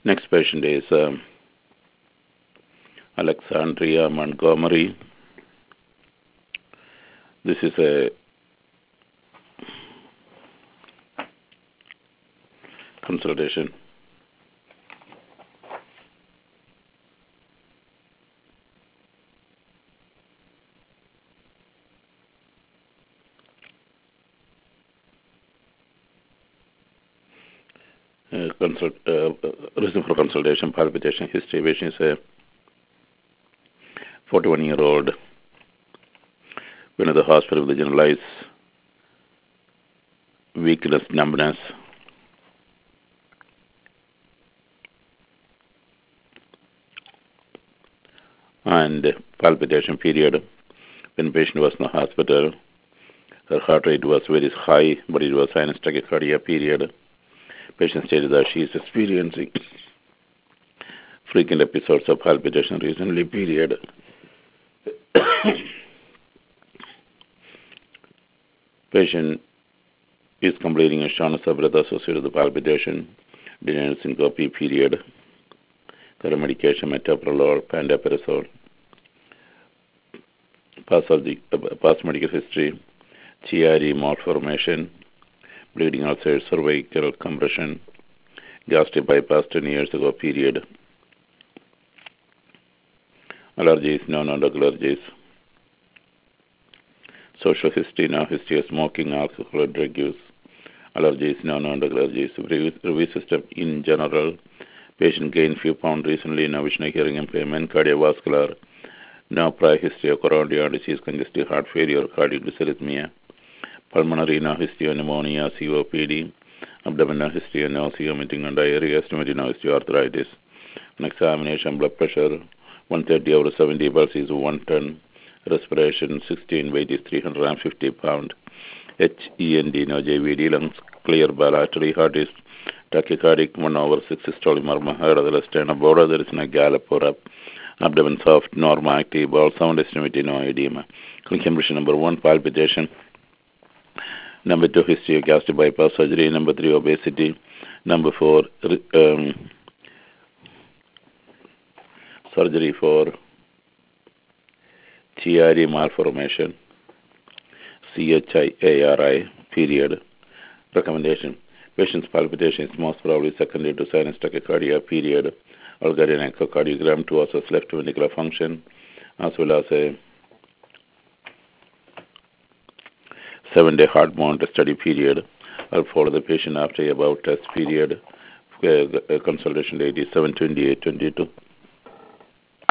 Next patient is Alexandria Montgomery. This is a consultation. Reason for consultation, palpitation history. Patient is a 41-year-old. Went to the hospital with generalized weakness, numbness. And palpitation period. When patient was in the hospital, her heart rate was very high, but it was sinus tachycardia period. Patient stated that she is experiencing frequent episodes of palpitation recently period. Patient is completing a shortness of breath associated with the palpitation, denial syncope period. Current medication metoprolol, pantoprazole. Past medical history, Chiari malformation, bleeding outside cervical compression, gastric bypass 10 years ago period. Allergies, non-drug allergies. Social history, no history of smoking, alcohol, or drug use. Allergies, non-drug allergies. Review system in general. Patient gained few pounds recently, no vision, hearing impairment, cardiovascular. No prior history of coronary artery disease, congestive heart failure, cardiac dysarrhythmia. Pulmonary, no history of pneumonia, COPD. Abdominal history of nausea, vomiting, and diarrhea. Estimated no history of arthritis. On examination, blood pressure 130/70, pulse is 110. Respiration 16, weight is 350 pounds. HEND, no JVD, lungs clear bilaterally, heart is tachycardic 1/6 systolic murmur, heart of the left sternum border, there is no gallop or up. Abdomen soft, normal, active, bowel sound, estimated no edema. Clinical impression number 1, palpitation. Number 2, history of gastric bypass surgery. Number 3, obesity. Number 4, surgery for Chiari malformation, CHIARI, period. Recommendation. Patient's palpitation is most probably secondary to sinus tachycardia, period. Algerian echocardiogram to assess left ventricular function, as well as a 7-day heart monitor study period. I'll follow the patient after about test period. Consultation date is 7/28/22.